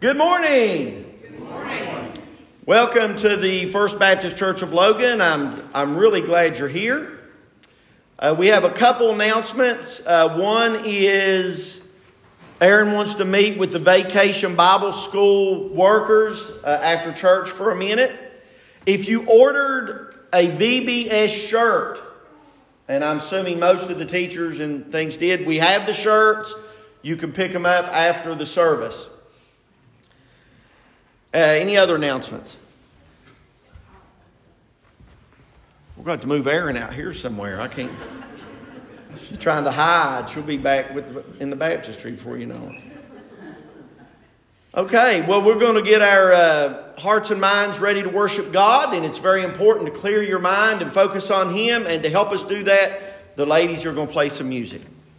Good morning. Good morning. Welcome to the First Baptist Church of Logan. I'm really glad you're here. We have a couple announcements. One is Aaron wants to meet with the Vacation Bible School workers after church for a minute. If you ordered a VBS shirt, and I'm assuming most of the teachers and things did, we have the shirts. You can pick them up after the service. Any other announcements? We're going to move Erin out here somewhere. I can't. She's trying to hide. She'll be back in the baptistry before you know it. Okay, well, we're going to get our hearts and minds ready to worship God, and it's very important to clear your mind and focus on Him. And to help us do that, the ladies are going to play some music.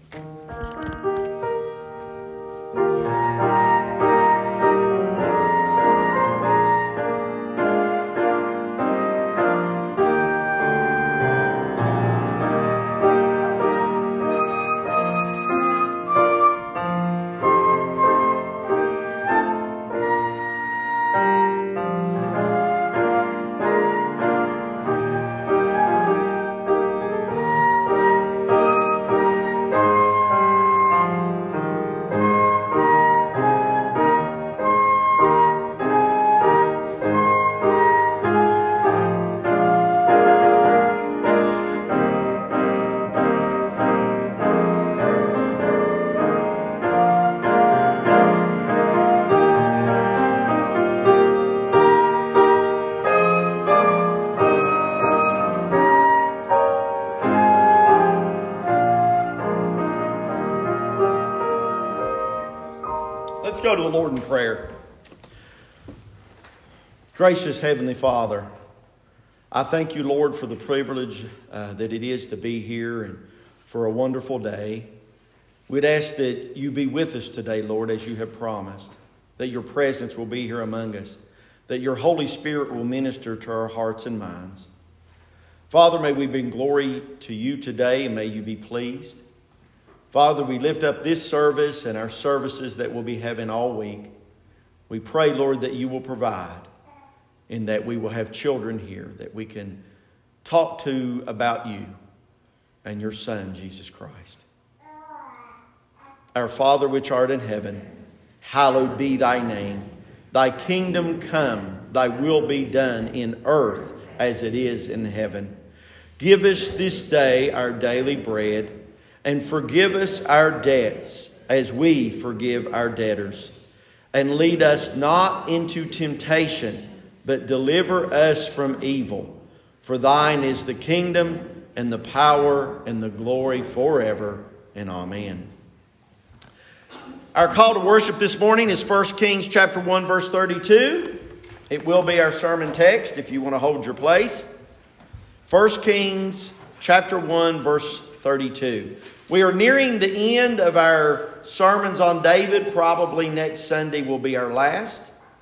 Go to the Lord in prayer. Gracious Heavenly Father, I thank you, Lord, for the privilege that it is to be here and for a wonderful day. We'd ask that you be with us today, Lord, as you have promised, that your presence will be here among us, that your Holy Spirit will minister to our hearts and minds. Father, may we bring glory to you today and may you be pleased. Father, we lift up this service and our services that we'll be having all week. We pray, Lord, that you will provide and that we will have children here that we can talk to about you and your Son, Jesus Christ. Our Father which art in heaven, hallowed be thy name. Thy kingdom come, thy will be done in earth as it is in heaven. Give us this day our daily bread, and forgive us our debts as we forgive our debtors. And lead us not into temptation, but deliver us from evil. For thine is the kingdom and the power and the glory forever. And amen. Our call to worship this morning is 1 Kings chapter 1, verse 32. It will be our sermon text if you want to hold your place. 1 Kings chapter 1, verse 32. We are nearing the end of our sermons on David. Probably next Sunday will be our last.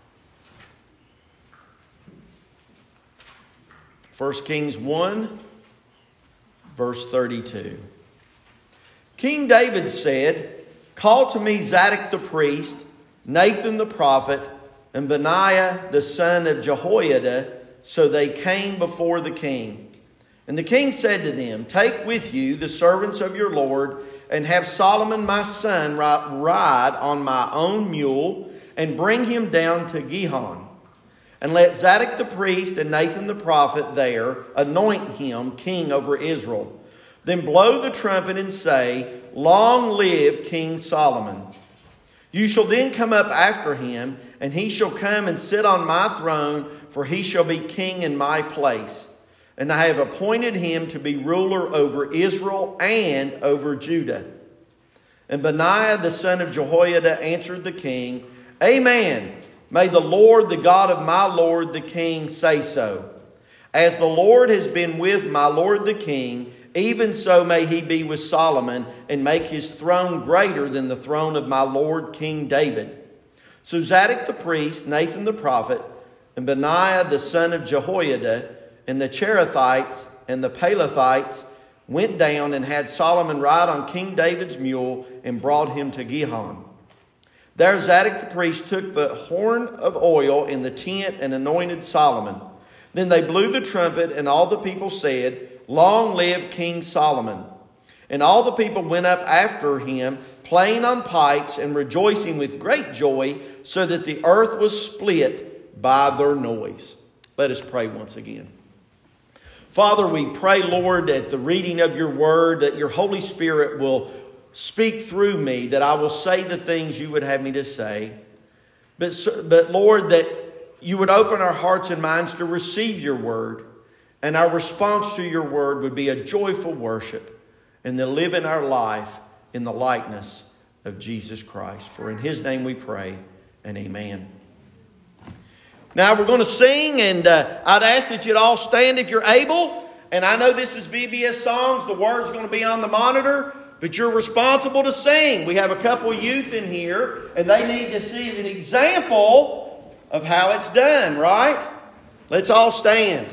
1 Kings 1, verse 32. King David said, "Call to me Zadok the priest, Nathan the prophet, and Benaiah the son of Jehoiada." So they came before the king. And the king said to them, "Take with you the servants of your Lord, and have Solomon my son ride on my own mule, and bring him down to Gihon. And let Zadok the priest and Nathan the prophet there anoint him king over Israel. Then blow the trumpet and say, 'Long live King Solomon.' You shall then come up after him, and he shall come and sit on my throne, for he shall be king in my place. And I have appointed him to be ruler over Israel and over Judah." And Benaiah the son of Jehoiada answered the king, "Amen. May the Lord, the God of my Lord the king, say so. As the Lord has been with my Lord the king, even so may he be with Solomon, and make his throne greater than the throne of my Lord King David." So Zadok the priest, Nathan the prophet, and Benaiah the son of Jehoiada, and the Cherethites and the Pelethites went down and had Solomon ride on King David's mule and brought him to Gihon. There Zadok the priest took the horn of oil in the tent and anointed Solomon. Then they blew the trumpet, and all the people said, Long live King Solomon. And all the people went up after him, playing on pipes and rejoicing with great joy, so that the earth was split by their noise. Let us pray once again. Father, we pray, Lord, at the reading of your word, that your Holy Spirit will speak through me, that I will say the things you would have me to say. But Lord, that you would open our hearts and minds to receive your word, and our response to your word would be a joyful worship, and to live in our life in the likeness of Jesus Christ. For in his name we pray, and amen. Now we're going to sing, and I'd ask that you'd all stand if you're able. And I know this is VBS songs. The word's going to be on the monitor, but you're responsible to sing. We have a couple youth in here, and they need to see an example of how it's done, right? Let's all stand.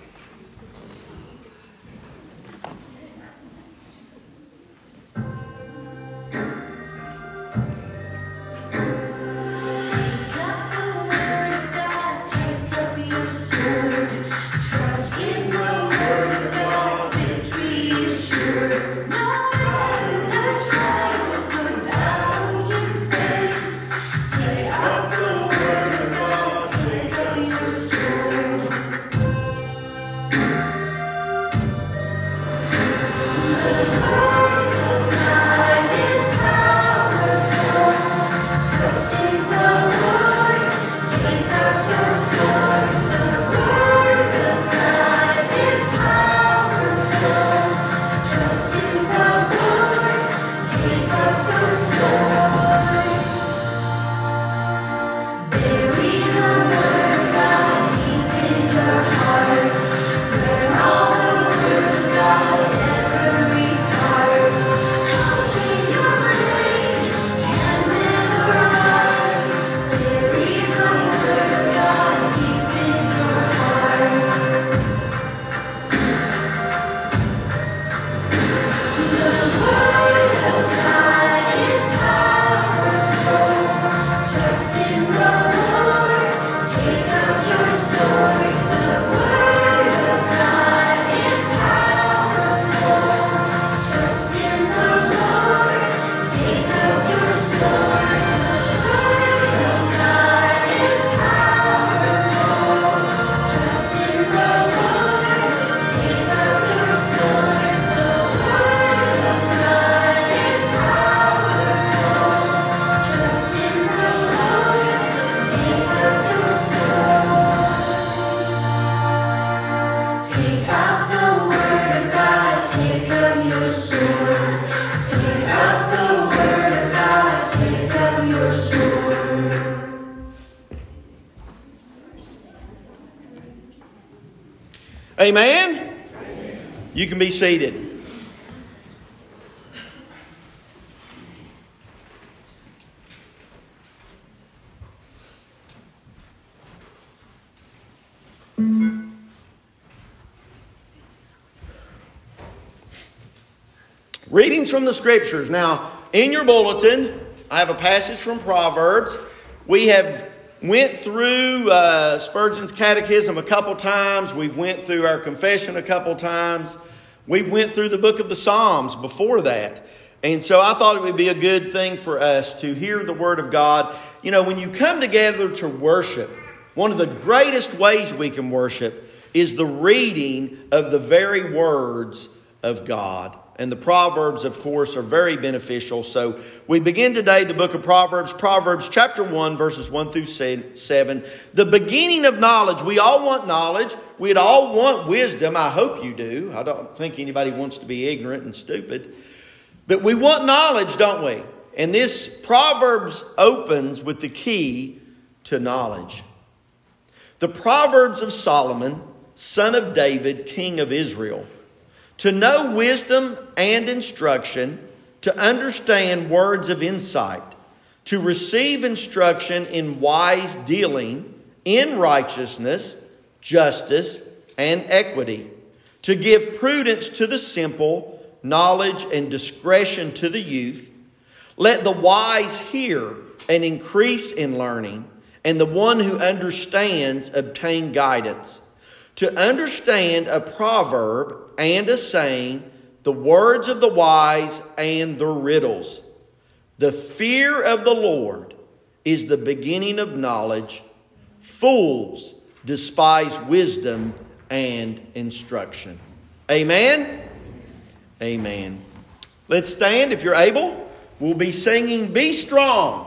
Amen? Amen. You can be seated. Readings from the Scriptures. Now, in your bulletin, I have a passage from Proverbs. We have went through Spurgeon's Catechism a couple times. We've went through our confession a couple times. We've went through the book of the Psalms before that. And so I thought it would be a good thing for us to hear the Word of God. You know, when you come together to worship, one of the greatest ways we can worship is the reading of the very words of God. And the Proverbs, of course, are very beneficial. So we begin today the book of Proverbs. Proverbs chapter 1, verses 1 through 7. The beginning of knowledge. We all want knowledge. We'd all want wisdom. I hope you do. I don't think anybody wants to be ignorant and stupid. But we want knowledge, don't we? And this Proverbs opens with the key to knowledge. The Proverbs of Solomon, son of David, king of Israel. To know wisdom and instruction, to understand words of insight, to receive instruction in wise dealing, in righteousness, justice, and equity, to give prudence to the simple, knowledge and discretion to the youth. Let the wise hear and increase in learning, and the one who understands obtain guidance. To understand a proverb and a saying, the words of the wise and their riddles. The fear of the Lord is the beginning of knowledge. Fools despise wisdom and instruction. Amen? Amen. Let's stand if you're able. We'll be singing, Be Strong.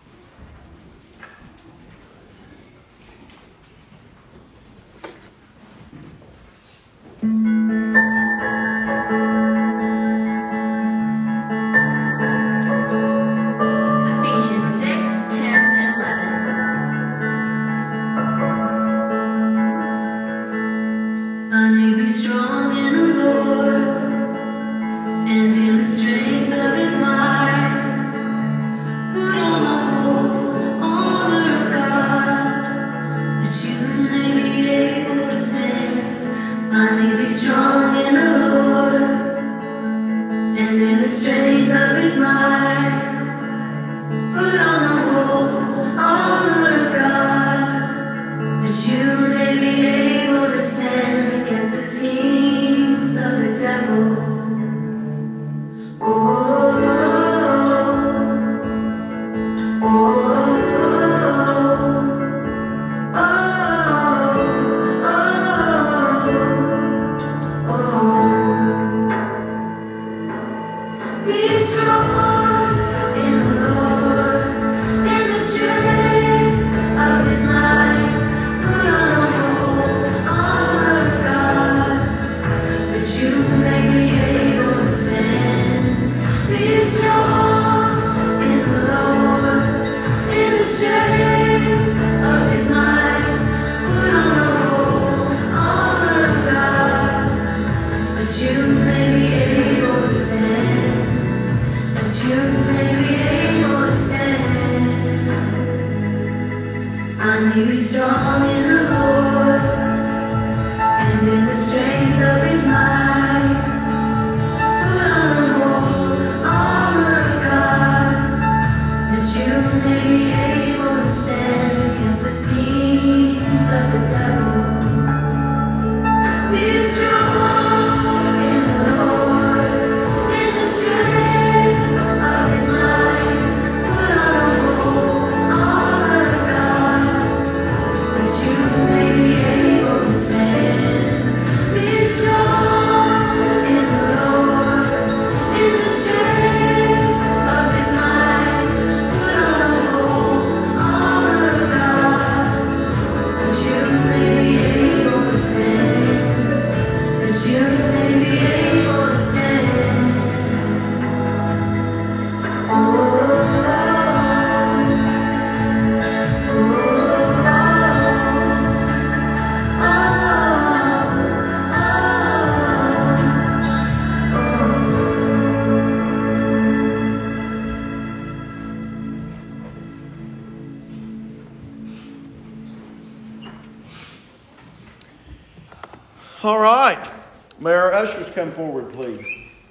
All right. May our ushers come forward, please.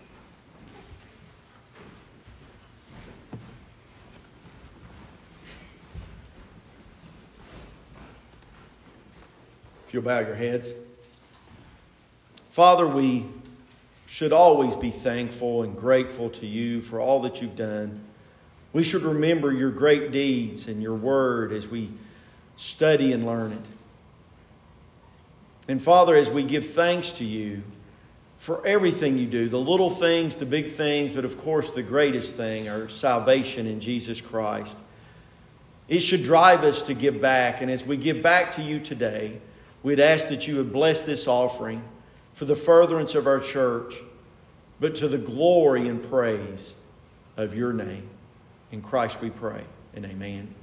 If you'll bow your heads. Father, we should always be thankful and grateful to you for all that you've done. We should remember your great deeds and your word as we study and learn it. And Father, as we give thanks to you for everything you do, the little things, the big things, but of course the greatest thing, our salvation in Jesus Christ, it should drive us to give back. And as we give back to you today, we'd ask that you would bless this offering for the furtherance of our church, but to the glory and praise of your name. In Christ we pray, and amen.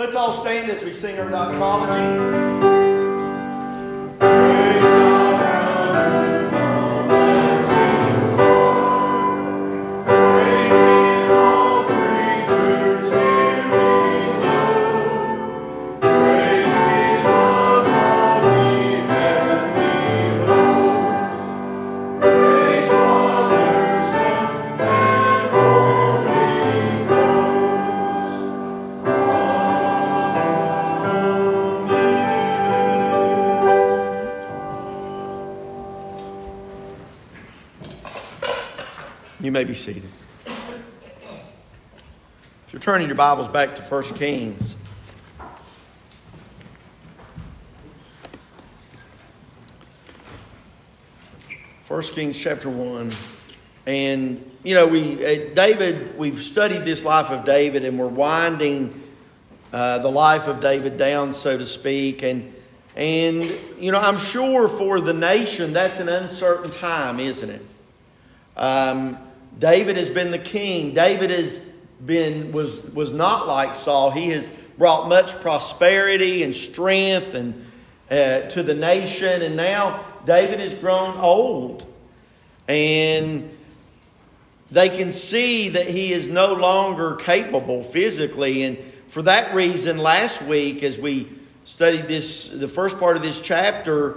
Let's all stand as we sing our doxology. You may be seated. If you're turning your Bibles back to 1 Kings. 1 Kings chapter 1. And, we've studied this life of David, and we're winding the life of David down, so to speak. And I'm sure for the nation, that's an uncertain time, isn't it? David has been the king. David was not like Saul. He has brought much prosperity and strength and to the nation. And now David has grown old. And they can see that he is no longer capable physically. And for that reason, last week, as we studied the first part of this chapter,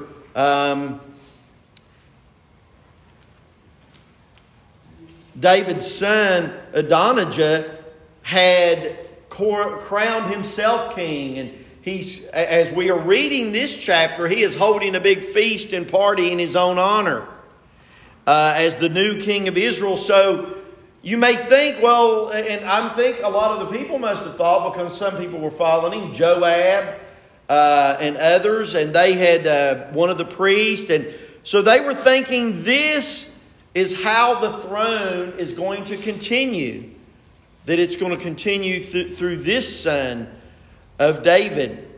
David's son, Adonijah, had crowned himself king. And as we are reading this chapter, he is holding a big feast and party in his own honor as the new king of Israel. So you may think, and I think a lot of the people must have thought, because some people were following him, Joab and others, and they had one of the priests. And so they were thinking this is how the throne is going to continue. That it's going to continue through this son of David.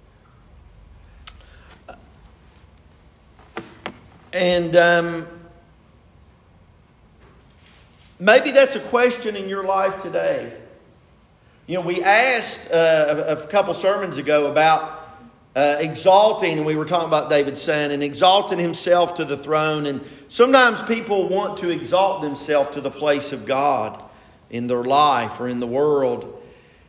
And maybe that's a question in your life today. We asked a couple sermons ago about exalting, and we were talking about David's son, and exalting himself to the throne. And sometimes people want to exalt themselves to the place of God in their life or in the world.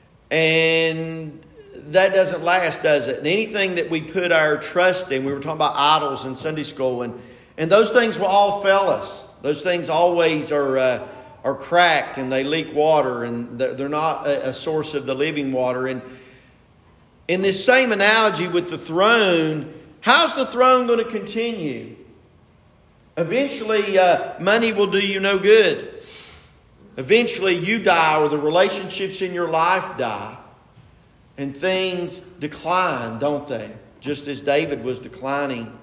And that doesn't last, does it? And anything that we put our trust in, we were talking about idols in Sunday school, and those things will all fail us. Those things always are cracked, and they leak water, and they're not a source of the living water. And in this same analogy with the throne, how's the throne going to continue? Eventually, money will do you no good. Eventually, you die, or the relationships in your life die. And things decline, don't they? Just as David was declining.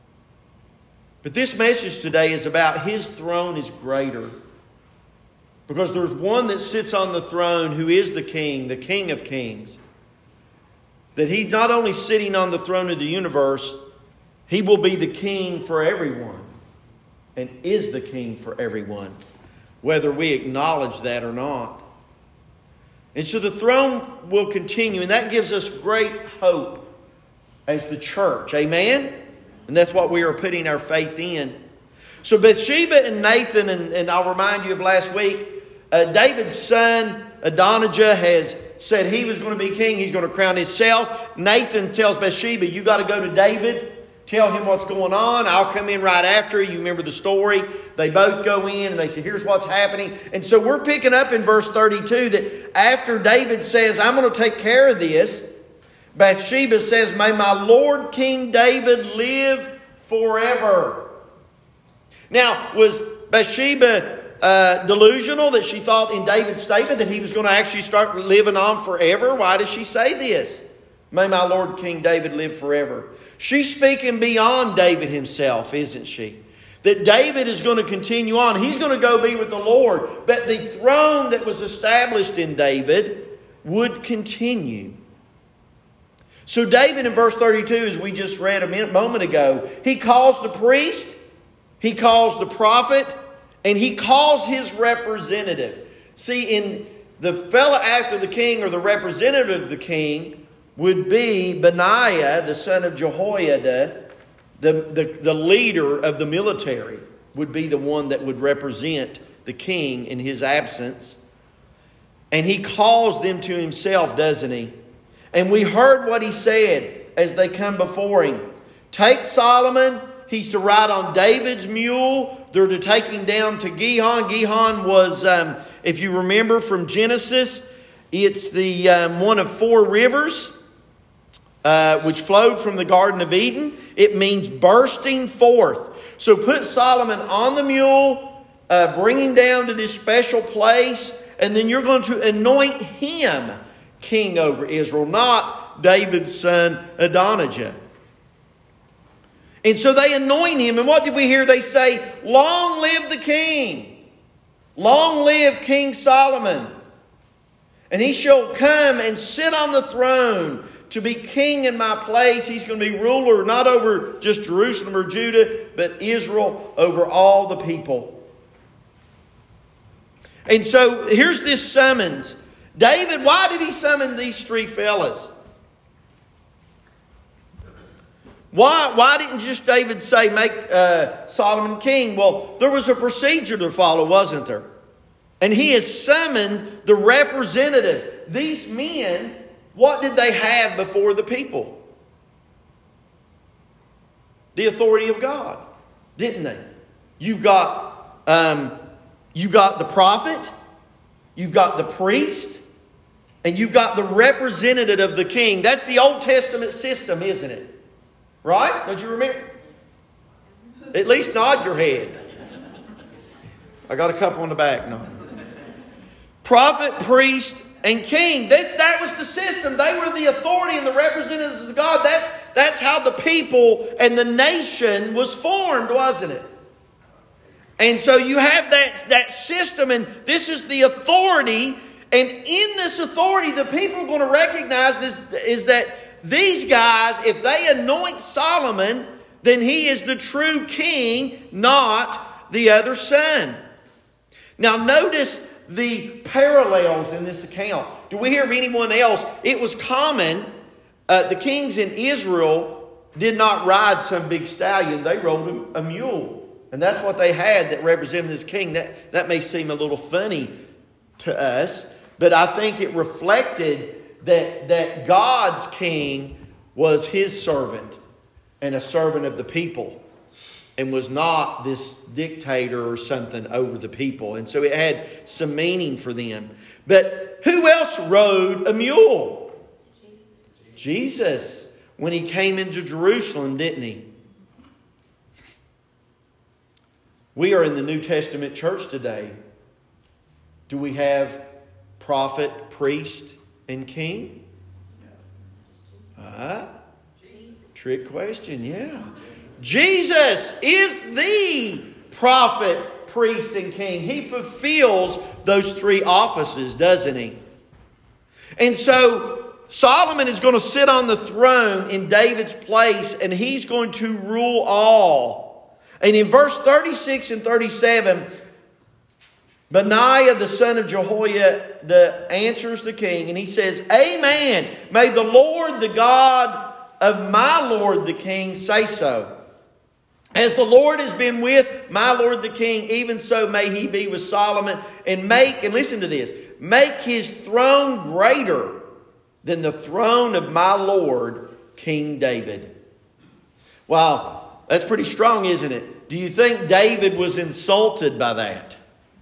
But this message today is about his throne is greater. Because there's one that sits on the throne who is the King of Kings. That he's not only sitting on the throne of the universe, he will be the king for everyone. And is the king for everyone. Whether we acknowledge that or not. And so the throne will continue. And that gives us great hope as the church. Amen? And that's what we are putting our faith in. So Bathsheba and Nathan, and I'll remind you of last week, David's son Adonijah has said he was going to be king. He's going to crown himself. Nathan tells Bathsheba, you got to go to David. Tell him what's going on. I'll come in right after you. You remember the story. They both go in and they say, here's what's happening. And so we're picking up in verse 32 that after David says, I'm going to take care of this, Bathsheba says, may my Lord King David live forever. Now, was Bathsheba delusional that she thought in David's statement that he was going to actually start living on forever? Why does she say this? May my Lord King David live forever. She's speaking beyond David himself, isn't she? That David is going to continue on. He's going to go be with the Lord. But the throne that was established in David would continue. So David in verse 32, as we just read a moment ago, he calls the priest, he calls the prophet, and he calls his representative. See, The fellow after the king, or the representative of the king, would be Benaiah, the son of Jehoiada, the leader of the military, would be the one that would represent the king in his absence. And he calls them to himself, doesn't he? And we heard what he said as they come before him. Take Solomon. He's to ride on David's mule. They're to take him down to Gihon. Gihon was, if you remember from Genesis, it's the one of 4 rivers which flowed from the Garden of Eden. It means bursting forth. So put Solomon on the mule, bring him down to this special place, and then you're going to anoint him king over Israel, not David's son Adonijah. And so they anoint him. And what did we hear? They say, long live the king. Long live King Solomon. And he shall come and sit on the throne to be king in my place. He's going to be ruler not over just Jerusalem or Judah, but Israel, over all the people. And so here's this summons. David, why did he summon these 3 fellas? Why didn't just David say, make Solomon king? Well, there was a procedure to follow, wasn't there? And he has summoned the representatives. These men, what did they have before the people? The authority of God, didn't they? You've got the prophet, you've got the priest, and you've got the representative of the king. That's the Old Testament system, isn't it? Right? Don't you remember? At least nod your head. I got a couple in the back nod. Prophet, priest, and king. That was the system. They were the authority and the representatives of God. That's how the people and the nation was formed, wasn't it? And so you have that system, and this is the authority. And in this authority, the people are going to recognize is that these guys, if they anoint Solomon, then he is the true king, not the other son. Now notice the parallels in this account. Do we hear of anyone else? It was common, the kings in Israel did not ride some big stallion. They rode a mule. And that's what they had that represented this king. That may seem a little funny to us, but I think it reflected that God's king was his servant and a servant of the people, and was not this dictator or something over the people. And so it had some meaning for them. But who else rode a mule? Jesus, when he came into Jerusalem, didn't he? We are in the New Testament church today. Do we have prophet, priest, and king? Trick question, yeah. Jesus is the prophet, priest, and king. He fulfills those 3 offices, doesn't he? And so Solomon is going to sit on the throne in David's place, and he's going to rule all. And in verse 36 and 37, Benaiah, the son of Jehoiada, answers the king, and he says, Amen. May the Lord, the God of my Lord the king, say so. As the Lord has been with my Lord the king, even so may he be with Solomon, and listen to this, make his throne greater than the throne of my Lord King David. Wow, that's pretty strong, isn't it? Do you think David was insulted by that?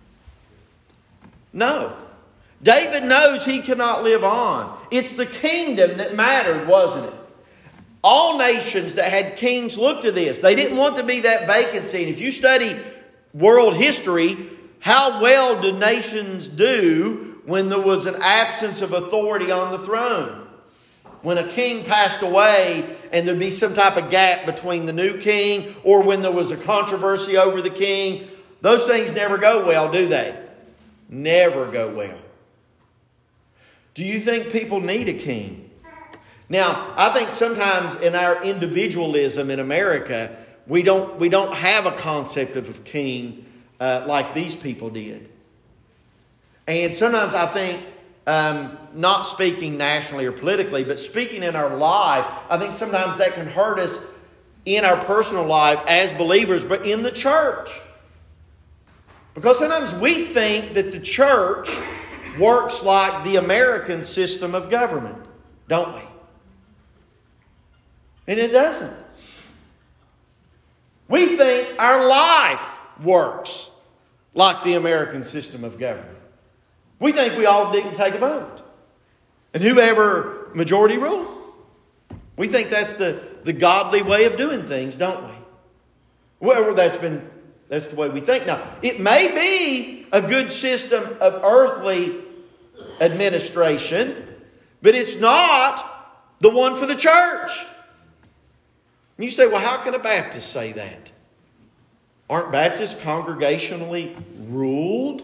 No. David knows he cannot live on. It's the kingdom that mattered, wasn't it? All nations that had kings looked to this. They didn't want to be that vacancy. And if you study world history, how well did nations do when there was an absence of authority on the throne? When a king passed away and there'd be some type of gap between the new king, or when there was a controversy over the king, those things never go well, do they? Never go well. Do you think people need a king? Now, I think sometimes in our individualism in America, we don't have a concept of a king like these people did. And sometimes I think, not speaking nationally or politically, but speaking in our life, I think sometimes that can hurt us in our personal life as believers, but in the church. Because sometimes we think that the church works like the American system of government, don't we? And it doesn't. We think our life works like the American system of government. We think we all need to take a vote. And whoever majority rule. We think that's the godly way of doing things, don't we? Well, that's the way we think. Now, it may be a good system of earthly administration, but it's not the one for the church. And you say, well, how can a Baptist say that? Aren't Baptists congregationally ruled?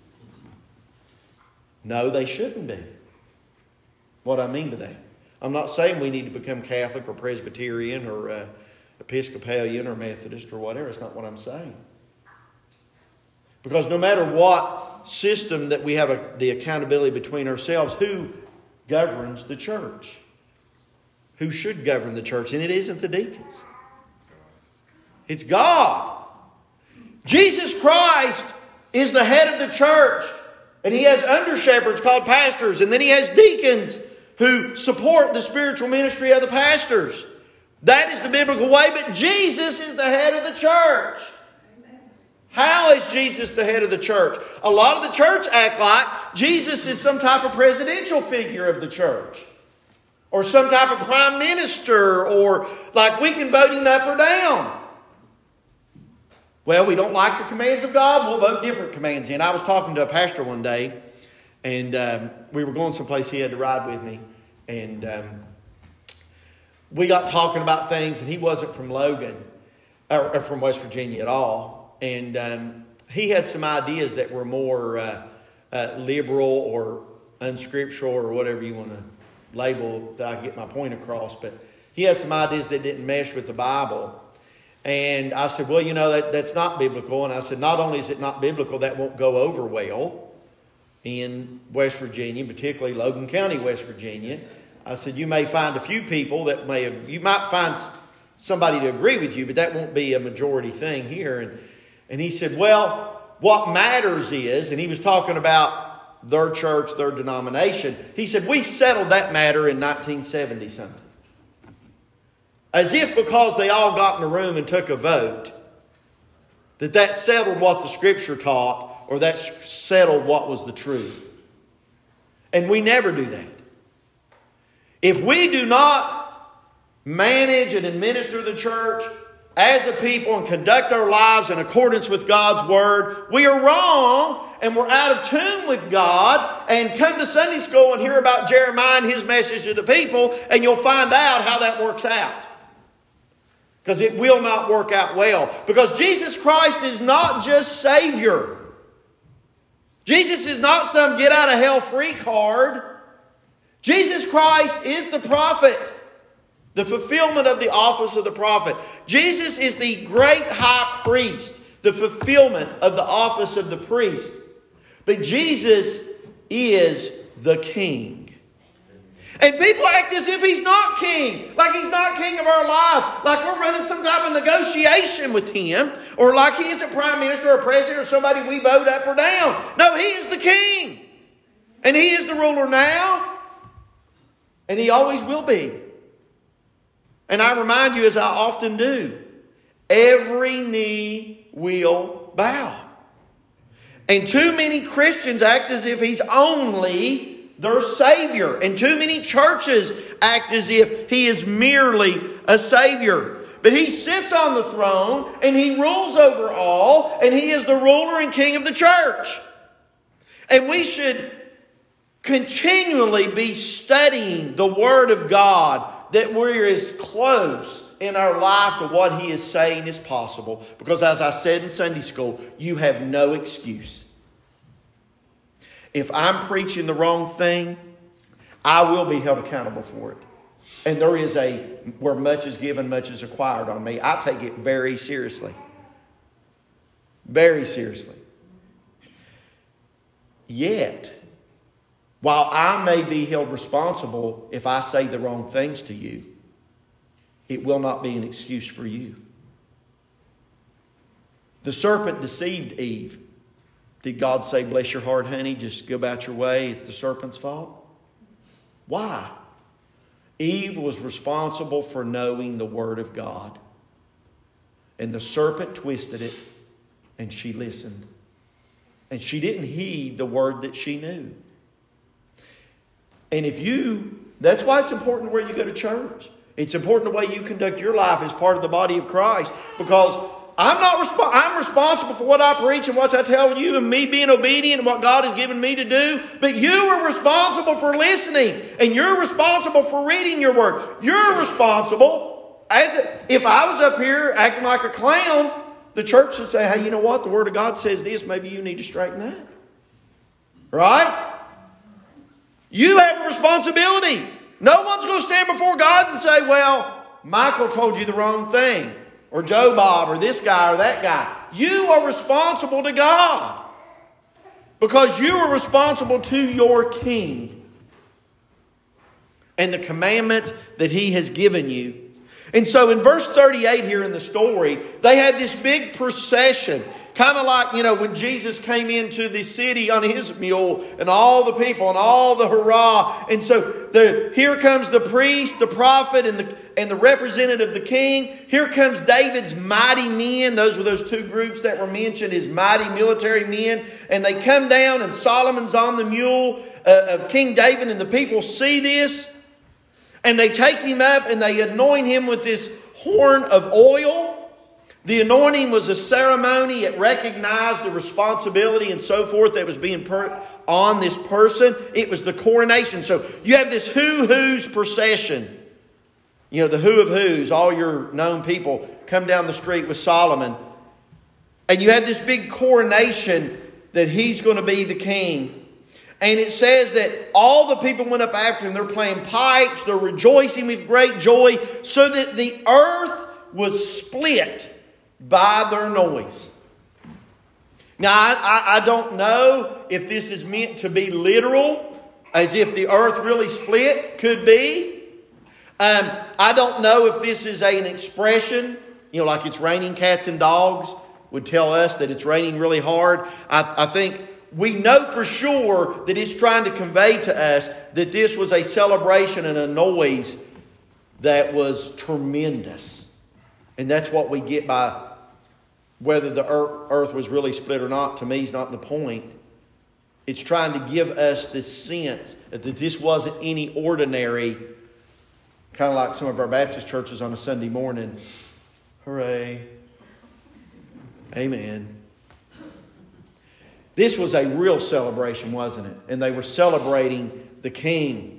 No, they shouldn't be. What I mean by that, I'm not saying we need to become Catholic or Presbyterian or Episcopalian or Methodist or whatever. It's not what I'm saying. Because no matter what system that we have the accountability between ourselves, who governs the church? Who should govern the church? And it isn't the deacons. It's God. Jesus Christ is the head of the church. And He has under-shepherds called pastors. And then He has deacons who support the spiritual ministry of the pastors. That is the biblical way. But Jesus is the head of the church. How is Jesus the head of the church? A lot of the church act like Jesus is some type of presidential figure of the church. Or some type of prime minister. Or like we can vote Him up or down. Well, we don't like the commands of God. We'll vote different commands in. I was talking to a pastor one day. And we were going someplace. He had to ride with me. And we got talking about things. And he wasn't from Logan. Or from West Virginia at all. And he had some ideas that were more liberal or unscriptural or whatever you want to label that I can get my point across. But he had some ideas that didn't mesh with the Bible. And I said, well, that's not biblical. And I said, not only is it not biblical, that won't go over well in West Virginia, particularly Logan County, West Virginia. I said, you may find a few people that you might find somebody to agree with you, but that won't be a majority thing here. And he said, well, what matters is, and he was talking about their church, their denomination. He said, we settled that matter in 1970 something. As if because they all got in a room and took a vote, that settled what the Scripture taught, or that settled what was the truth. And we never do that. If we do not manage and administer the church as a people and conduct our lives in accordance with God's Word, we are wrong and we're out of tune with God. And come to Sunday school and hear about Jeremiah and his message to the people, and you'll find out how that works out. Because it will not work out well. Because Jesus Christ is not just Savior. Jesus is not some get out of hell free card. Jesus Christ is the prophet. The fulfillment of the office of the prophet. Jesus is the great high priest. The fulfillment of the office of the priest. But Jesus is the king. And people act as if He's not king. Like He's not king of our lives. Like we're running some type of negotiation with Him. Or like He is a prime minister or a president or somebody we vote up or down. No, He is the king. And He is the ruler now. And He always will be. And I remind you, as I often do, every knee will bow. And too many Christians act as if He's only their Savior. And too many churches act as if He is merely a Savior. But He sits on the throne and He rules over all. And He is the ruler and king of the church. And we should continually be studying the Word of God, that we're as close in our life to what He is saying as possible. Because as I said in Sunday school, you have no excuse. If I'm preaching the wrong thing, I will be held accountable for it. And there is where much is given, much is acquired on me. I take it very seriously. Very seriously. Yet, while I may be held responsible if I say the wrong things to you, it will not be an excuse for you. The serpent deceived Eve. Did God say, bless your heart, honey, just go about your way? It's the serpent's fault? Why? Eve was responsible for knowing the Word of God. And the serpent twisted it, and she listened. And she didn't heed the word that she knew. And that's why it's important where you go to church. It's important the way you conduct your life as part of the body of Christ. Because I'm responsible for what I preach and what I tell you and me being obedient and what God has given me to do. But you are responsible for listening. And you're responsible for reading your word. You're responsible. If I was up here acting like a clown, the church should say, hey, you know what? The Word of God says this. Maybe you need to straighten that. Right? You have a responsibility. No one's going to stand before God and say, well, Michael told you the wrong thing. Or Joe Bob or this guy or that guy. You are responsible to God. Because you are responsible to your King. And the commandments that He has given you. And so in verse 38 here in the story, they had this big procession. Kind of like, when Jesus came into the city on His mule and all the people and all the hurrah. And so here comes the priest, the prophet, and the representative of the king. Here comes David's mighty men. Those were those two groups that were mentioned, his mighty military men. And they come down and Solomon's on the mule of King David. And the people see this. And they take him up and they anoint him with this horn of oil. The anointing was a ceremony. It recognized the responsibility and so forth that was being put on this person. It was the coronation. So you have this who-who's procession. The who of who's, all your known people come down the street with Solomon. And you have this big coronation that he's going to be the king. And it says that all the people went up after him. They're playing pipes. They're rejoicing with great joy. So that the earth was split by their noise. Now, I don't know if this is meant to be literal. As if the earth really split. Could be. I don't know if this is an expression. Like it's raining cats and dogs. Would tell us that it's raining really hard. I think we know for sure that it's trying to convey to us that this was a celebration and a noise that was tremendous. And that's what we get by whether the earth was really split or not. To me is not the point. It's trying to give us this sense that this wasn't any ordinary, kind of like some of our Baptist churches on a Sunday morning. Hooray. Amen. This was a real celebration, wasn't it? And they were celebrating the king.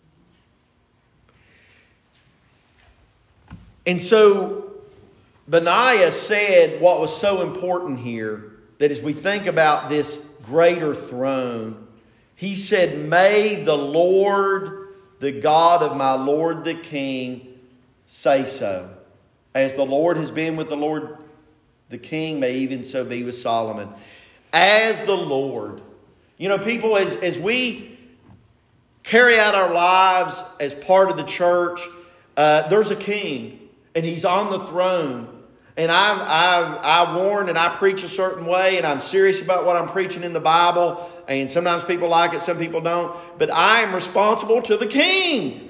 And so Benaiah said what was so important here, that as we think about this greater throne, he said, may the Lord, the God of my Lord the King, say so. As the Lord has been with the Lord the King, may even so be with Solomon. As the Lord. People, as we carry out our lives as part of the church, there's a king and He's on the throne. And I warn and I preach a certain way and I'm serious about what I'm preaching in the Bible. And sometimes people like it, some people don't. But I am responsible to the King.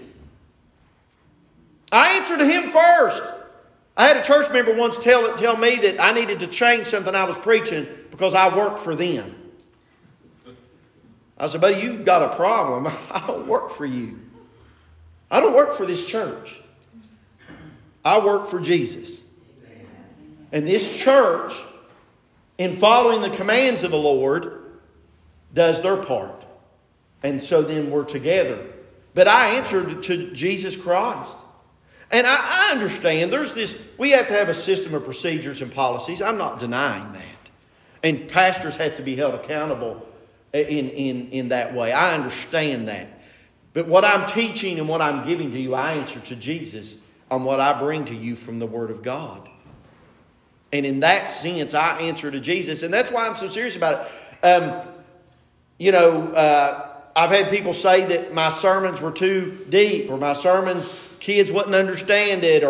I answer to Him first. I had a church member once tell me that I needed to change something I was preaching because I worked for them. I said, buddy, you've got a problem. I don't work for you. I don't work for this church. I work for Jesus. And this church, in following the commands of the Lord, does their part. And so then we're together. But I answered to Jesus Christ. And I understand we have to have a system of procedures and policies. I'm not denying that. And pastors have to be held accountable in that way. I understand that. But what I'm teaching and what I'm giving to you, I answer to Jesus on what I bring to you from the Word of God. And in that sense, I answer to Jesus. And that's why I'm so serious about it. I've had people say that my sermons were too deep, or my sermons, kids wouldn't understand it,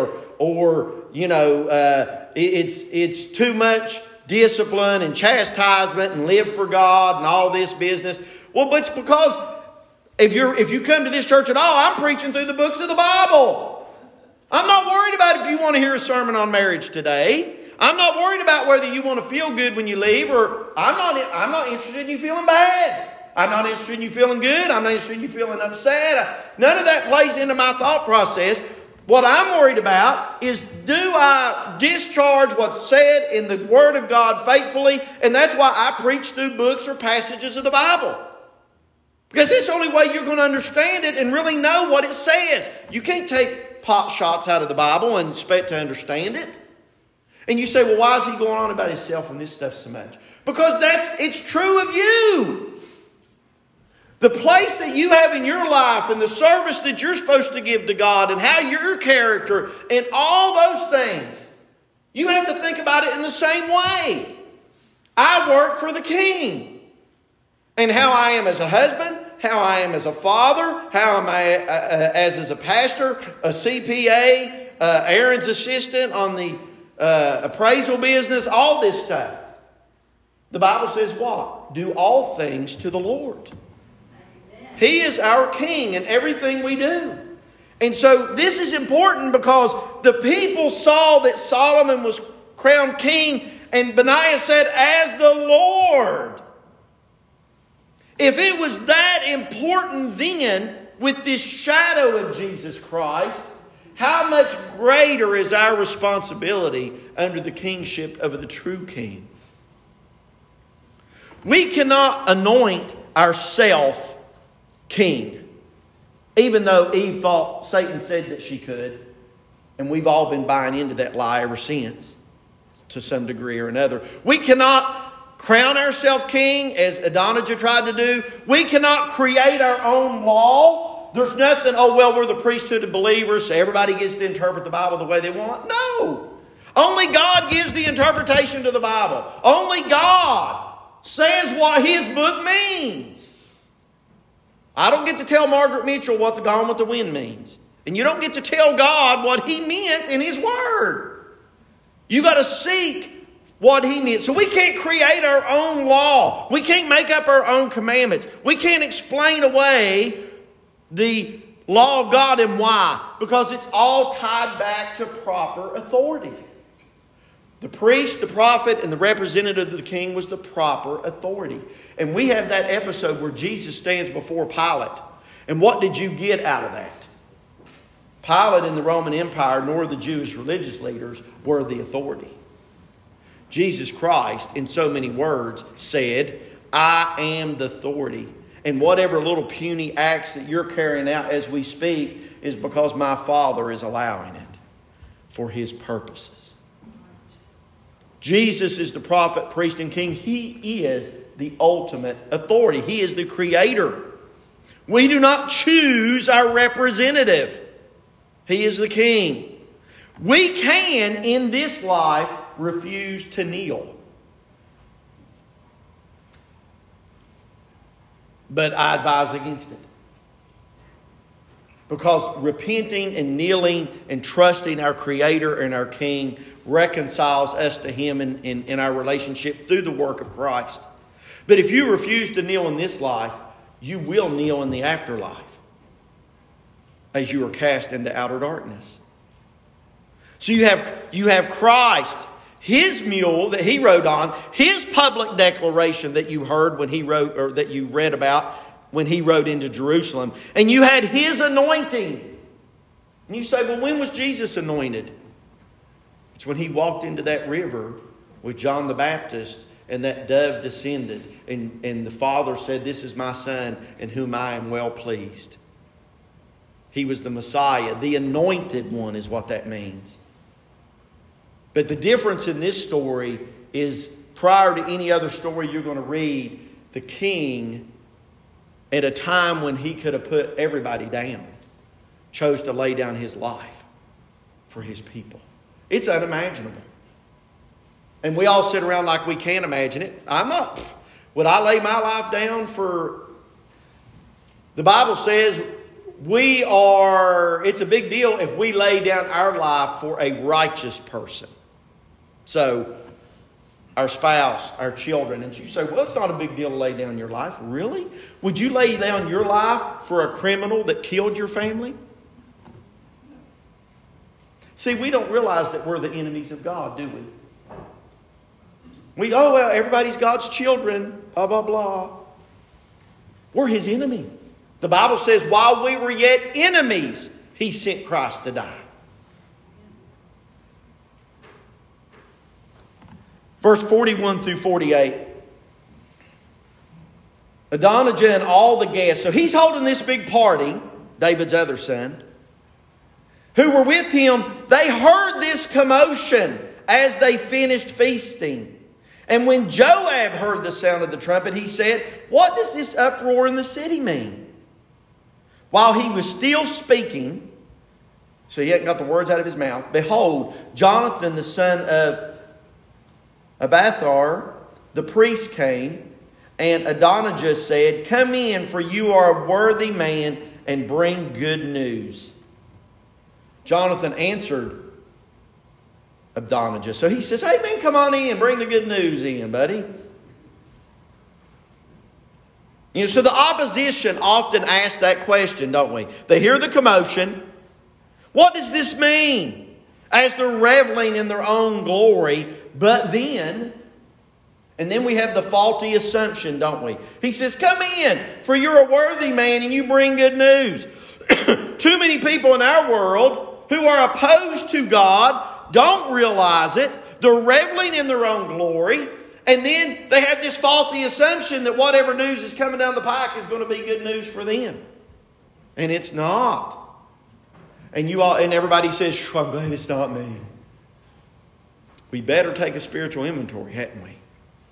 it's too much discipline and chastisement and live for God and all this business. Well, but it's because if you come to this church at all, I'm preaching through the books of the Bible. I'm not worried about if you want to hear a sermon on marriage today. I'm not worried about whether you want to feel good when you leave, or I'm not interested in you feeling bad. I'm not interested in you feeling good. I'm not interested in you feeling upset. None of that plays into my thought process. What I'm worried about is, do I discharge what's said in the Word of God faithfully? And that's why I preach through books or passages of the Bible. Because it's the only way you're going to understand it and really know what it says. You can't take pot shots out of the Bible and expect to understand it. And you say, well, why is he going on about himself and this stuff so much? Because it's true of you. The place that you have in your life and the service that you're supposed to give to God and how your character and all those things, you have to think about it in the same way. I work for the King. And how I am as a husband, how I am as a father, how am I as a pastor, a CPA, Aaron's assistant on the appraisal business, all this stuff. The Bible says what? Do all things to the Lord. He is our King in everything we do. And so this is important because the people saw that Solomon was crowned king, and Benaiah said, as the Lord. If it was that important then, with this shadow of Jesus Christ, how much greater is our responsibility under the kingship of the true King? We cannot anoint ourselves king, even though Eve thought Satan said that she could, and we've all been buying into that lie ever since, to some degree or another. We cannot crown ourselves king, as Adonijah tried to do. We cannot create our own law. There's nothing, we're the priesthood of believers, so everybody gets to interpret the Bible the way they want. No. Only God gives the interpretation to the Bible. Only God says what His book means. I don't get to tell Margaret Mitchell what the Gone with the Wind means. And you don't get to tell God what He meant in His Word. You got to seek what He meant. So we can't create our own law. We can't make up our own commandments. We can't explain away the law of God. And why? Because it's all tied back to proper authority. The priest, the prophet, and the representative of the king was the proper authority. And we have that episode where Jesus stands before Pilate. And what did you get out of that? Pilate in the Roman Empire, nor the Jewish religious leaders, were the authority. Jesus Christ, in so many words, said, I am the authority. And whatever little puny acts that you're carrying out as we speak is because my Father is allowing it for His purposes. Jesus is the prophet, priest, and king. He is the ultimate authority. He is the creator. We do not choose our representative. He is the king. We can, in this life, refuse to kneel. But I advise against it. Because repenting and kneeling and trusting our Creator and our King reconciles us to Him in our relationship through the work of Christ. But if you refuse to kneel in this life, you will kneel in the afterlife as you are cast into outer darkness. So you have Christ, His mule that He rode on, His public declaration that you heard when He wrote, or that you read about when He rode into Jerusalem. And you had His anointing. And you say, well, when was Jesus anointed? It's when He walked into that river with John the Baptist and that dove descended. And the Father said, this is my Son in whom I am well pleased. He was the Messiah. The anointed one is what that means. But the difference in this story is, prior to any other story you're going to read, the king, at a time when he could have put everybody down, chose to lay down his life for his people. It's unimaginable. And we all sit around like we can't imagine it. Would I lay my life down for... The Bible says it's a big deal if we lay down our life for a righteous person. So, our spouse, our children. And you say, well, it's not a big deal to lay down your life. Really? Would you lay down your life for a criminal that killed your family? See, we don't realize that we're the enemies of God, do we? Everybody's God's children, blah, blah, blah. We're His enemy. The Bible says, while we were yet enemies, He sent Christ to die. Verse 41 through 48. Adonijah and all the guests. So he's holding this big party, David's other son, who were with him. They heard this commotion as they finished feasting. And when Joab heard the sound of the trumpet, he said, what does this uproar in the city mean? While he was still speaking, so he hadn't got the words out of his mouth, behold, Jonathan, the son of Abiathar, the priest, came, and Adonijah said, come in, for you are a worthy man, and bring good news. Jonathan answered Adonijah. So he says, hey man, come on in, bring the good news in, buddy. So the opposition often asks that question, don't we? They hear the commotion. What does this mean? As they're reveling in their own glory. But then we have the faulty assumption, don't we? He says, come in, for you're a worthy man and you bring good news. Too many people in our world who are opposed to God don't realize it. They're reveling in their own glory. And then they have this faulty assumption that whatever news is coming down the pike is going to be good news for them. And it's not. And everybody says, I'm glad it's not me. We better take a spiritual inventory, hadn't we?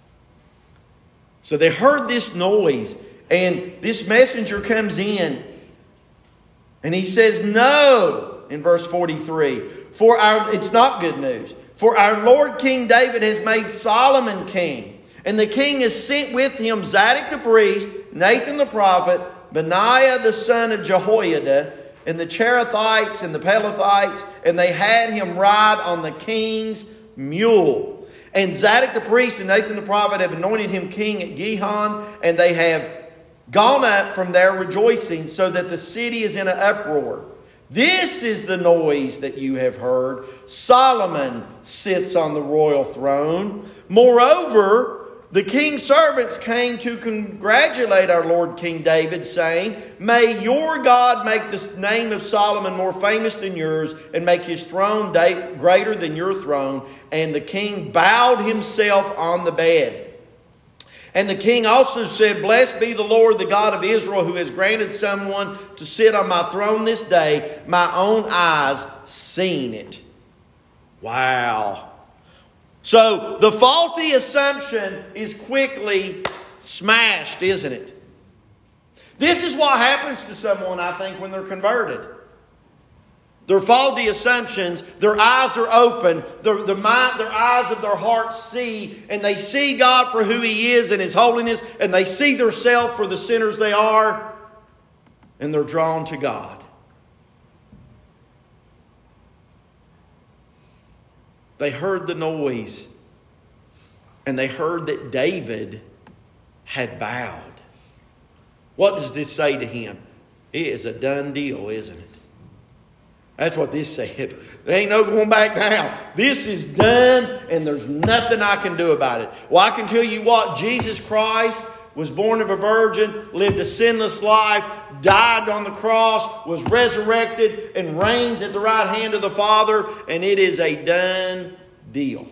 So they heard this noise, and this messenger comes in, and he says, no, in verse 43, it's not good news. For our Lord King David has made Solomon king, and the king has sent with him Zadok the priest, Nathan the prophet, Benaiah the son of Jehoiada, and the Cherethites and the Pelethites, and they had him ride on the king's mule. And Zadok the priest and Nathan the prophet have anointed him king at Gihon, and they have gone up from there rejoicing, so that the city is in an uproar. This is the noise that you have heard. Solomon sits on the royal throne. Moreover, the king's servants came to congratulate our Lord King David, saying, may your God make the name of Solomon more famous than yours, and make his throne greater than your throne. And the king bowed himself on the bed. And the king also said, blessed be the Lord, the God of Israel, who has granted someone to sit on my throne this day. My own eyes seen it. Wow. So the faulty assumption is quickly smashed, isn't it? This is what happens to someone, I think, when they're converted. Their faulty assumptions, their eyes are open, their eyes of their heart see, and they see God for who He is and His holiness, and they see themselves for the sinners they are, and they're drawn to God. They heard the noise, and they heard that David had bowed. What does this say to him? It is a done deal, isn't it? That's what this said. There ain't no going back now. This is done, and there's nothing I can do about it. Well, I can tell you what, Jesus Christ was born of a virgin, lived a sinless life, died on the cross, was resurrected, and reigns at the right hand of the Father, and it is a done deal.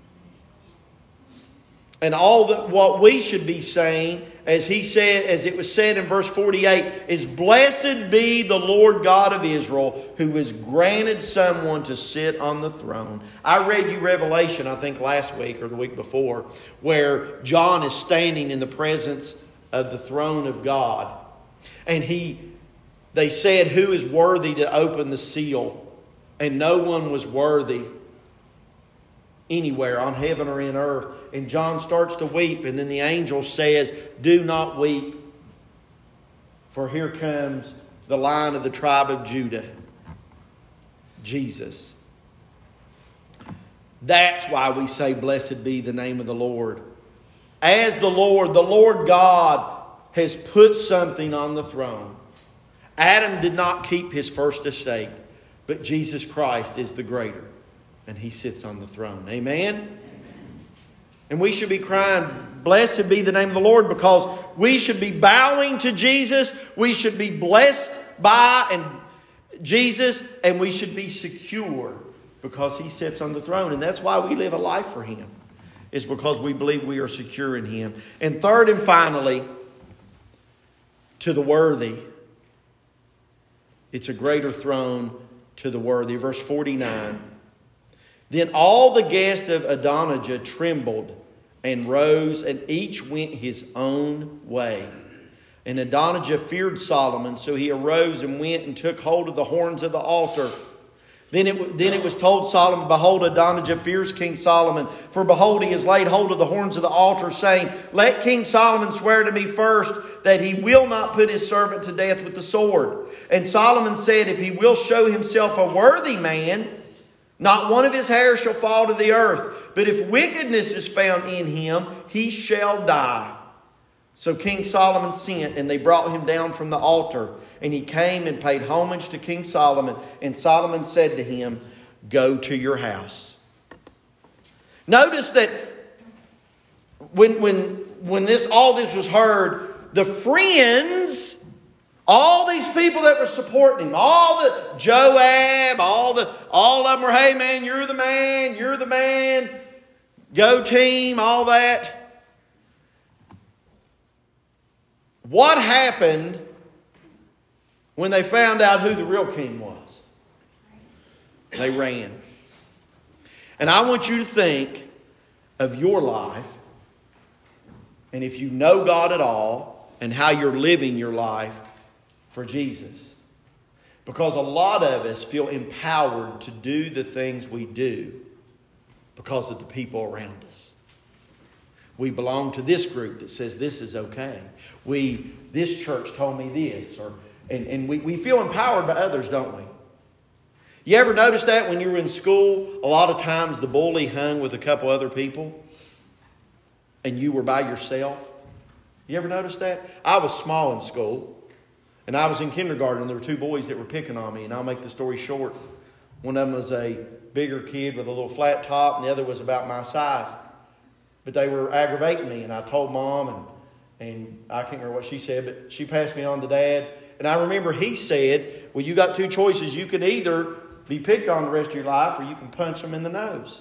And all that what we should be saying, as it was said in verse 48, is blessed be the Lord God of Israel, who has granted someone to sit on the throne. I read you Revelation, I think last week or the week before, where John is standing in the presence of the throne of God. And they said, who is worthy to open the seal? And no one was worthy anywhere on heaven or in earth. and John starts to weep, and then the angel says, "Do not weep, for here comes the Lion of the tribe of Judah, Jesus." That's why we say, "Blessed be the name of the Lord." As the Lord God has put something on the throne. Adam did not keep his first estate, but Jesus Christ is the greater, and He sits on the throne. Amen? And we should be crying, "Blessed be the name of the Lord," because we should be bowing to Jesus. We should be blessed by Jesus, and we should be secure because He sits on the throne. And that's why we live a life for Him, is because we believe we are secure in Him. And third and finally, to the worthy. It's a greater throne to the worthy. Verse 49. Then all the guests of Adonijah trembled and rose, and each went his own way. And Adonijah feared Solomon, so he arose and went and took hold of the horns of the altar. Then it was told Solomon, "Behold, Adonijah fears King Solomon. For behold, he has laid hold of the horns of the altar, saying, Let King Solomon swear to me first that he will not put his servant to death with the sword. And Solomon said, If he will show himself a worthy man, not one of his hairs shall fall to the earth. But if wickedness is found in him, he shall die." So King Solomon sent, and they brought him down from the altar. And he came and paid homage to King Solomon. And Solomon said to him, "Go to your house." Notice that when all this was heard, the friends, all these people that were supporting him, all the Joab, all of them were, "Hey man, you're the man, go team," all that. What happened when they found out who the real king was? They ran. And I want you to think of your life, and if you know God at all, and how you're living your life for Jesus. Because a lot of us feel empowered to do the things we do because of the people around us. We belong to this group that says this is okay. This church told me this. And we feel empowered by others, don't we? You ever notice that when you were in school, a lot of times the bully hung with a couple other people and you were by yourself? You ever notice that? I was small in school and I was in kindergarten and there were two boys that were picking on me, and I'll make the story short. One of them was a bigger kid with a little flat top and the other was about my size. But they were aggravating me, and I told Mom, and I can't remember what she said, but she passed me on to Dad. And I remember he said, "Well, you got two choices. You can either be picked on the rest of your life, or you can punch them in the nose."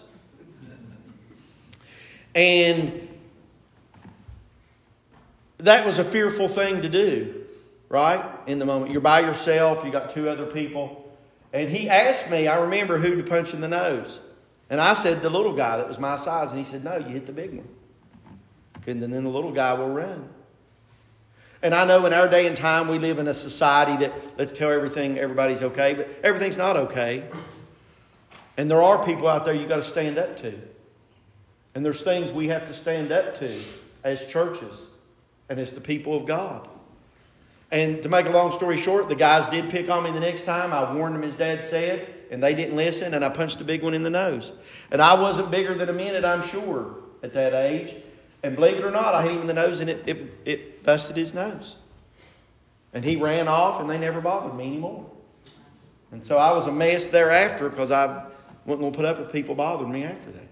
And that was a fearful thing to do, right? In the moment. You're by yourself. You got two other people. And he asked me, I remember, who to punch in the nose. And I said the little guy that was my size. And he said, "No, you hit the big one. And then the little guy will run." And I know in our day and time we live in a society that let's tell everybody's okay. But everything's not okay. And there are people out there you got to stand up to. And there's things we have to stand up to as churches and as the people of God. And to make a long story short, the guys did pick on me the next time. I warned them, as Dad said, and they didn't listen, and I punched the big one in the nose. And I wasn't bigger than a minute, I'm sure, at that age. And believe it or not, I hit him in the nose, and it busted his nose. And he ran off, and they never bothered me anymore. And so I was a mess thereafter because I wasn't going to put up with people bothering me after that.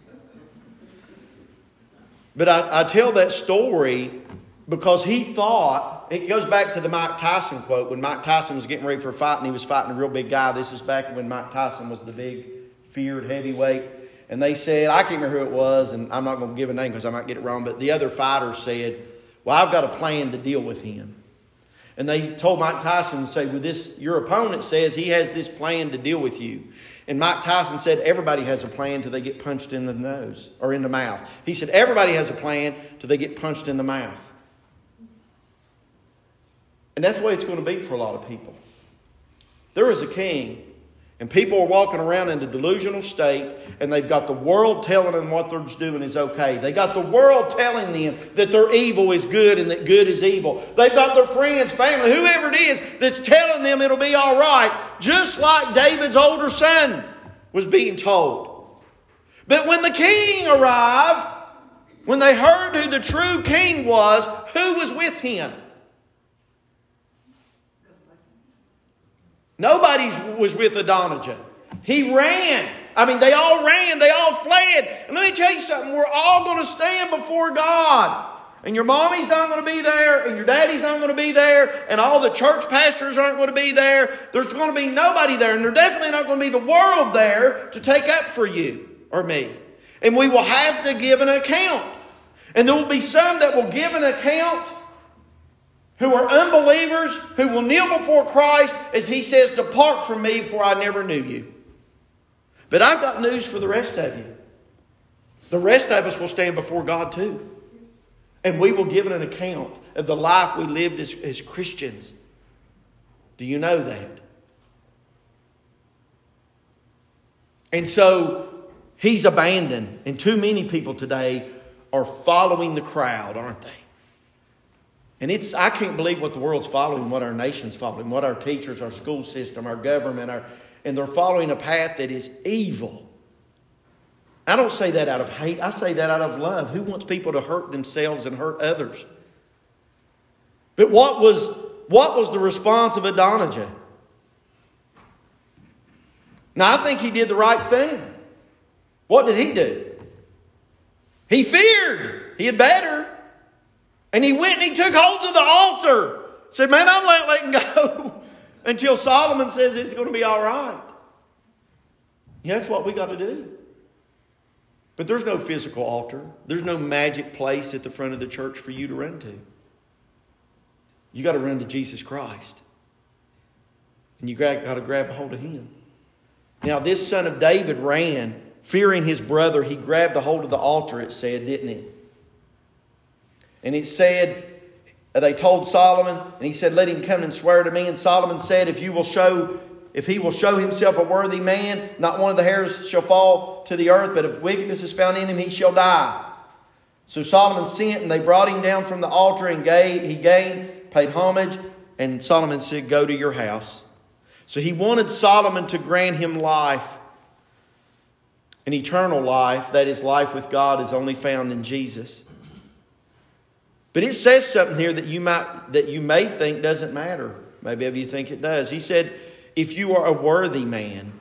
But I tell that story because he thought, it goes back to the Mike Tyson quote, when Mike Tyson was getting ready for a fight and he was fighting a real big guy. This is back when Mike Tyson was the big, feared heavyweight. And they said, I can't remember who it was, and I'm not going to give a name because I might get it wrong, but the other fighter said, "Well, I've got a plan to deal with him." And they told Mike Tyson, say, "Well, your opponent says he has this plan to deal with you." And Mike Tyson said, "Everybody has a plan till they get punched in the nose or in the mouth." He said, "Everybody has a plan till they get punched in the mouth." And that's the way it's going to be for a lot of people. There is a king, And people are walking around in a delusional state, and they've got the world telling them what they're doing is okay. They got the world telling them that their evil is good and that good is evil. They've got their friends, family, whoever it is that's telling them it'll be all right, just like David's older son was being told. But when the king arrived, when they heard who the true king was, who was with him? Nobody was with Adonijah. He ran. They all ran. They all fled. And let me tell you something. We're all going to stand before God. And your mommy's not going to be there. And your daddy's not going to be there. And all the church pastors aren't going to be there. There's going to be nobody there. And there's definitely not going to be the world there to take up for you or me. And we will have to give an account. And there will be some that will give an account who are unbelievers, who will kneel before Christ as He says, "Depart from me, for I never knew you." But I've got news for the rest of you. The rest of us will stand before God too. And we will give an account of the life we lived as Christians. Do you know that? And so He's abandoned. And too many people today are following the crowd, aren't they? And I can't believe what the world's following, what our nation's following, what our teachers, our school system, our government, and they're following a path that is evil. I don't say that out of hate. I say that out of love. Who wants people to hurt themselves and hurt others? But what was the response of Adonijah? Now, I think he did the right thing. What did he do? He feared. He had better. And he went and he took hold of the altar. Said, "Man, I'm not letting go until Solomon says it's going to be all right." Yeah, that's what we got to do. But there's no physical altar. There's no magic place at the front of the church for you to run to. You got to run to Jesus Christ. And you got to grab a hold of Him. Now, this son of David ran, fearing his brother. He grabbed a hold of the altar, it said, didn't it? And it said, they told Solomon, and he said, "Let him come and swear to me." And Solomon said, if he will show himself a worthy man, not one of the hairs shall fall to the earth, but if wickedness is found in him, he shall die. So Solomon sent, and they brought him down from the altar, and he paid homage. And Solomon said, "Go to your house." So he wanted Solomon to grant him life, an eternal life. That is, life with God is only found in Jesus. But it says something here that you may think doesn't matter. Maybe you think it does. He said, "If you are a worthy man."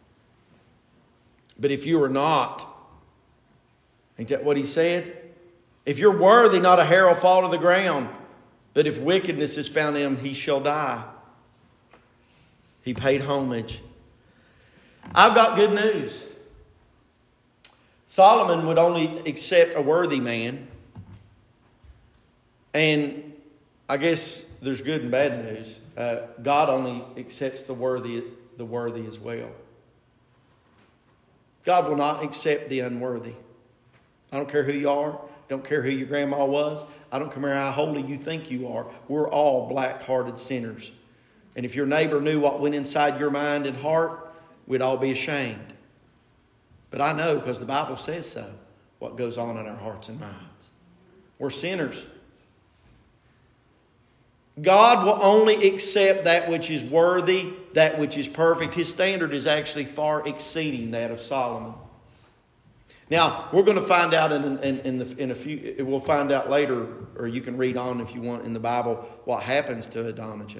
But if you are not, ain't that what he said? If you're worthy, not a hair will fall to the ground. But if wickedness is found in him, he shall die. He paid homage. I've got good news. Solomon would only accept a worthy man. And I guess there's good and bad news. God only accepts the worthy as well. God will not accept the unworthy. I don't care who you are. Don't care who your grandma was. I don't care how holy you think you are. We're all black-hearted sinners. And if your neighbor knew what went inside your mind and heart, we'd all be ashamed. But I know, because the Bible says so, what goes on in our hearts and minds. We're sinners. God will only accept that which is worthy, that which is perfect. His standard is actually far exceeding that of Solomon. Now, we're going to find out in a few. We'll find out later, or you can read on if you want in the Bible, what happens to Adonijah.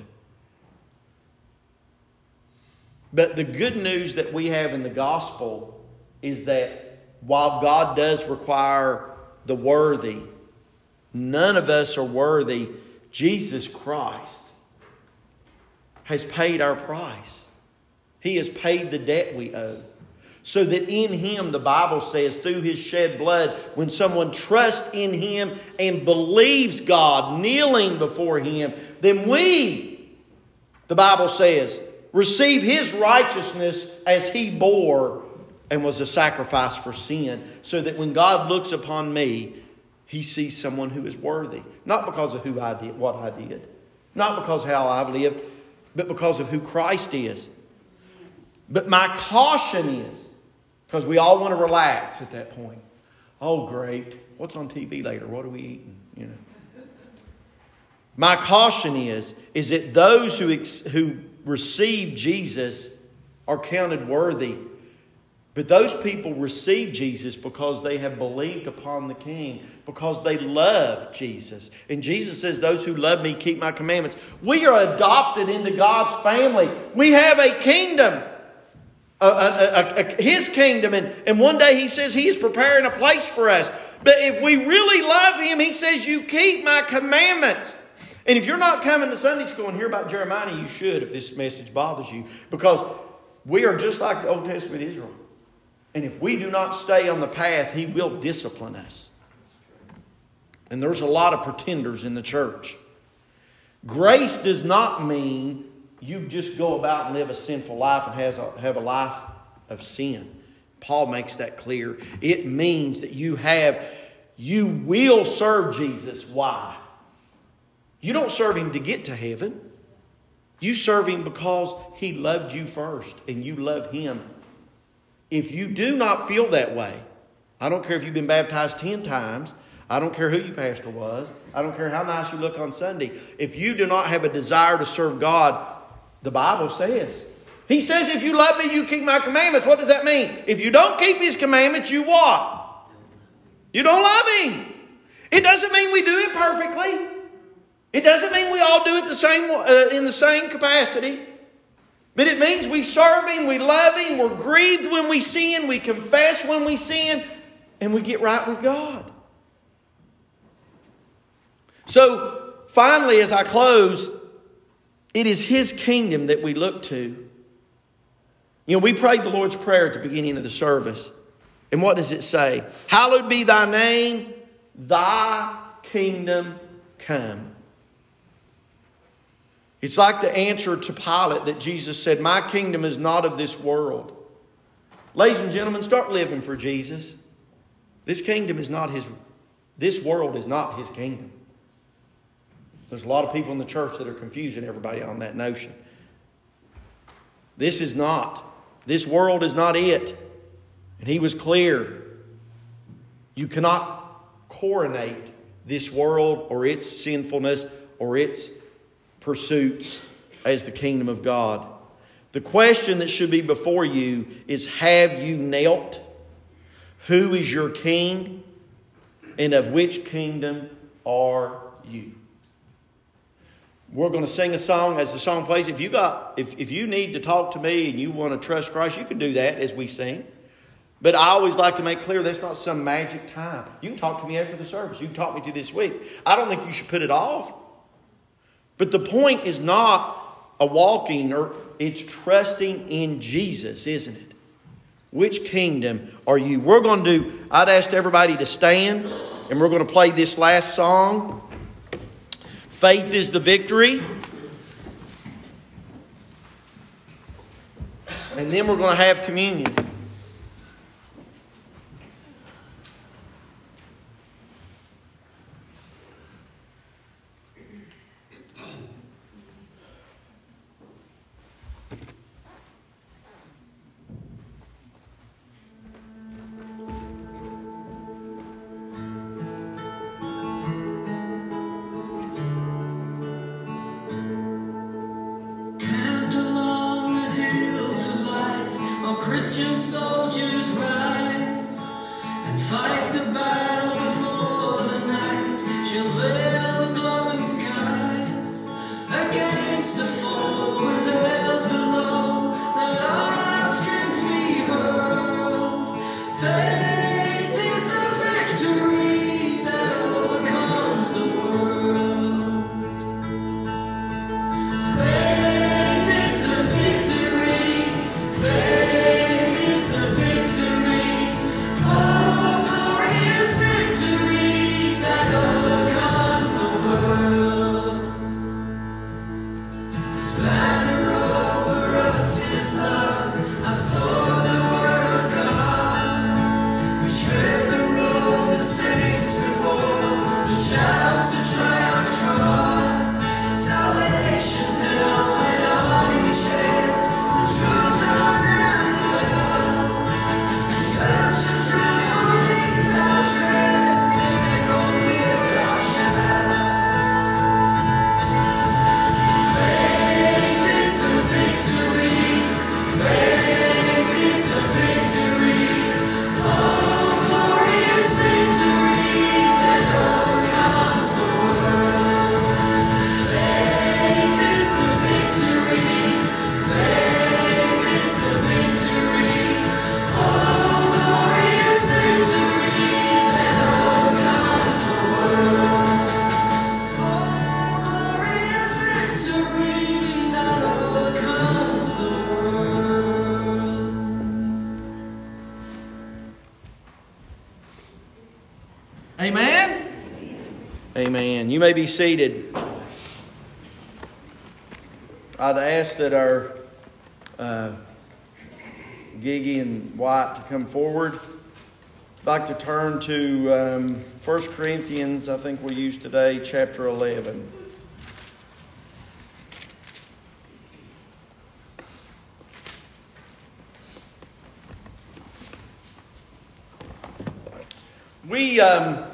But the good news that we have in the gospel is that while God does require the worthy, none of us are worthy. Jesus Christ has paid our price. He has paid the debt we owe. So that in Him, the Bible says, through His shed blood, when someone trusts in Him and believes God, kneeling before Him, then we, the Bible says, receive His righteousness as He bore and was a sacrifice for sin. So that when God looks upon me, He sees someone who is worthy. Not because of who I did, what I did. Not because of how I've lived, but because of who Christ is. But my caution is, because we all want to relax at that point. Oh, great. What's on TV later? What are we eating? You know. My caution is that those who receive Jesus are counted worthy. But those people receive Jesus because they have believed upon the King, because they love Jesus. And Jesus says, those who love me keep my commandments. We are adopted into God's family. We have a kingdom, His kingdom. And one day He says He is preparing a place for us. But if we really love Him, He says, you keep my commandments. And if you're not coming to Sunday school and hear about Jeremiah, you should if this message bothers you. Because we are just like the Old Testament Israel. And if we do not stay on the path, He will discipline us. And there's a lot of pretenders in the church. Grace does not mean you just go about and live a sinful life and have a life of sin. Paul makes that clear. It means that you will serve Jesus. Why? You don't serve Him to get to heaven. You serve Him because He loved you first and you love Him. If you do not feel that way, I don't care if you've been baptized 10 times. I don't care who your pastor was. I don't care how nice you look on Sunday. If you do not have a desire to serve God, the Bible says. He says, if you love me, you keep my commandments. What does that mean? If you don't keep His commandments, you what? You don't love Him. It doesn't mean we do it perfectly. It doesn't mean we all do it in the same capacity. But it means we serve Him, we love Him, we're grieved when we sin, we confess when we sin, and we get right with God. So, finally, as I close, it is His kingdom that we look to. You know, we prayed the Lord's Prayer at the beginning of the service. And what does it say? Hallowed be Thy name, Thy kingdom come. It's like the answer to Pilate that Jesus said, my kingdom is not of this world. Ladies and gentlemen, start living for Jesus. This world is not His kingdom. There's a lot of people in the church that are confusing everybody on that notion. This world is not it. And He was clear. You cannot coronate this world or its sinfulness or its pursuits as the kingdom of God. The question that should be before you is, have you knelt? Who is your king? And of which kingdom are you? We're going to sing a song. As the song plays, if you need to talk to me and you want to trust Christ, you can do that as we sing. But I always like to make clear that's not some magic time. You can talk to me after the service. You can talk me to this week. I don't think you should put it off. But the point is not a walking, or it's trusting in Jesus, isn't it? Which kingdom are you? I'd ask everybody to stand, and we're going to play this last song. Faith is the victory. And then we're going to have communion. Christian soldiers rise and fight the battle before the night shall veil the glowing skies. Against the foe and the veils below, let our strength be hurled. Faith is the victory that overcomes the world. Faith is the victory. Faith is the victory. Oh, glorious victory that overcomes the world. His banner over us is love. I saw the word of God. We tread the road the saints before. The shouts of triumph trod. Salvation's helmet on each head. The truth of their Amen. You may be seated. I'd ask that our Gigi and White to come forward. I'd like to turn to 1 Corinthians, I think we used today, chapter 11. We